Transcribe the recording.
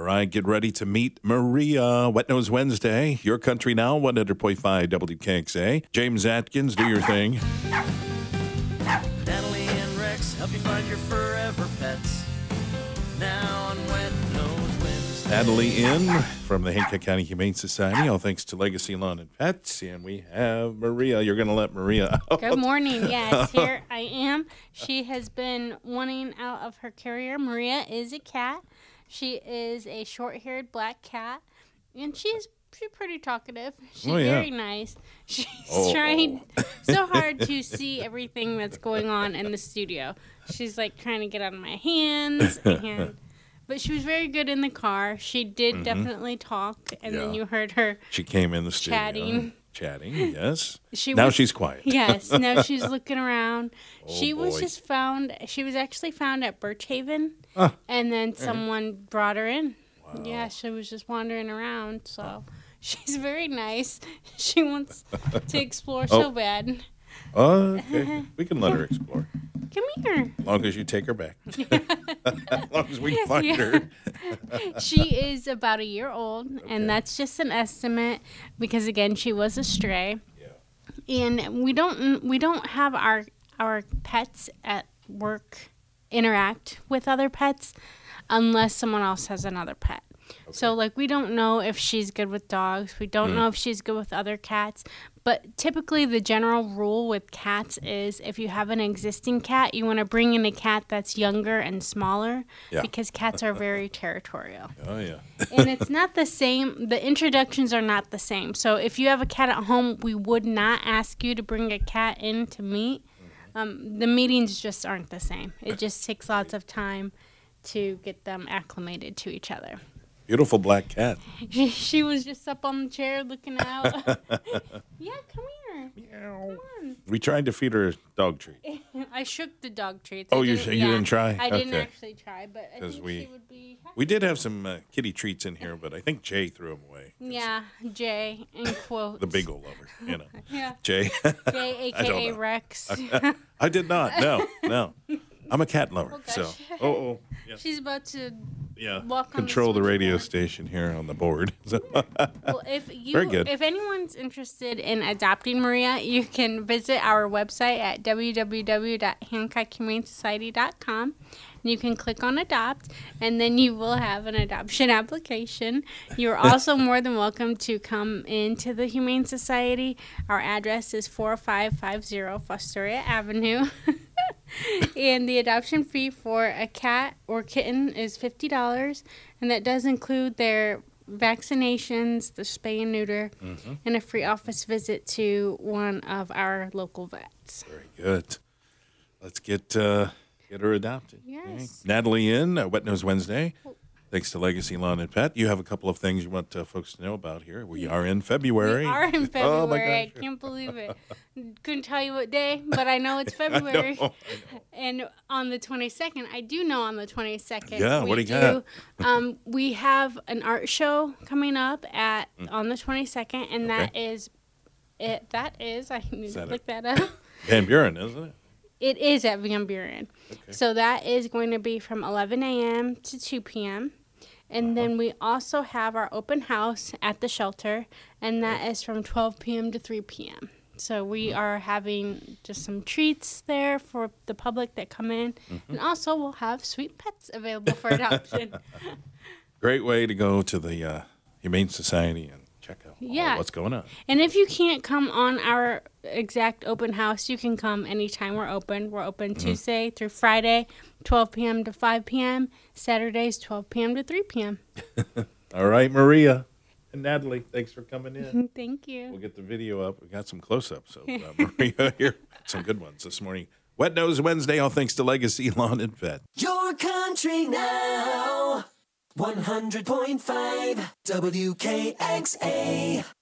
right, get ready to meet Maria. Wet Nose Wednesday, Your Country Now, 100.5 WKXA. James Atkins, do your thing. Natalie and Rex help you find your forever pets. Now on Wet Nose Wednesday. Natalie in from the Hancock County Humane Society, all thanks to Legacy Lawn and Pets. And we have Maria. You're going to let Maria out. Good morning. Yes, here I am. She has been wanting out of her carrier. Maria is a cat. She is a short-haired black cat, and she's pretty talkative. She's very nice. She's trying so hard to see everything that's going on in the studio. She's like trying to get out of my hands, but she was very good in the car. She did definitely talk, and then you heard her. She came in the studio. Chatting, yes. She's quiet. Yes, now she's looking around. She was actually found at Birch Haven, and then someone brought her in. Wow. Yeah, she was just wandering around, so she's very nice. She wants to explore so bad. Okay. We can let her explore. Come here. As long as you take her back. As long as we find her. She is about a year old, and that's just an estimate because, again, she was a stray. Yeah. And we don't have our pets at work interact with other pets unless someone else has another pet. Okay. So, we don't know if she's good with dogs. We don't know if she's good with other cats. But typically, the general rule with cats is if you have an existing cat, you want to bring in a cat that's younger and smaller because cats are very territorial. Oh, yeah. And it's not the same. The introductions are not the same. So if you have a cat at home, we would not ask you to bring a cat in to meet. The meetings just aren't the same. It just takes lots of time to get them acclimated to each other. Beautiful black cat. She was just up on the chair looking out. Yeah, come here. Meow. Come on. We tried to feed her a dog treat. I shook the dog treats. Oh, you didn't try? I didn't actually try, but I think she would be happy. We did have some kitty treats in here, but I think Jay threw them away. Yeah, Jay, in quotes. The beagle lover, Yeah. Jay. Jay, a.k.a. Rex. I did not. No. I'm a cat lover, so. Yeah. She's about to walk control on the radio station here on the board. So. Well, if anyone's interested in adopting Maria, you can visit our website at www.hancockhumanesociety.com. You can click on Adopt, and then you will have an adoption application. You're also more than welcome to come into the Humane Society. Our address is 4550 Fostoria Avenue. And the adoption fee for a cat or kitten is $50, and that does include their vaccinations, the spay and neuter, and a free office visit to one of our local vets. Very good. Let's get her adopted. Yes. Okay. Natalie in Wet Nose Wednesday. Thanks to Legacy Lawn and Pet. You have a couple of things you want folks to know about here. We are in February. We are in February. Oh, my gosh. I can't believe it. Couldn't tell you what day, but I know it's February. I know. And on the 22nd, I do know on the 22nd. Yeah, what do you got? We have an art show coming up on the 22nd, and that is it. That is, I need to look that up. Van Buren, isn't it? It is at Van Buren. Okay. So that is going to be from 11 a.m. to 2 p.m. And then we also have our open house at the shelter, and that is from 12 p.m. to 3 p.m. So we are having just some treats there for the public that come in. And also we'll have sweet pets available for adoption. Great way to go to the Humane Society and check out what's going on. And if you can't come on our exact open house, you can come anytime we're open. We're open Tuesday through Friday, 12 p.m. to 5 p.m., Saturdays, 12 p.m. to 3 p.m. All right, Maria and Natalie, thanks for coming in. Thank you. We'll get the video up. We got some close-ups of Maria here. Some good ones this morning. Wet Nose Wednesday, all thanks to Legacy Lawn and Pet. Your Country Now, 100.5 WKXA.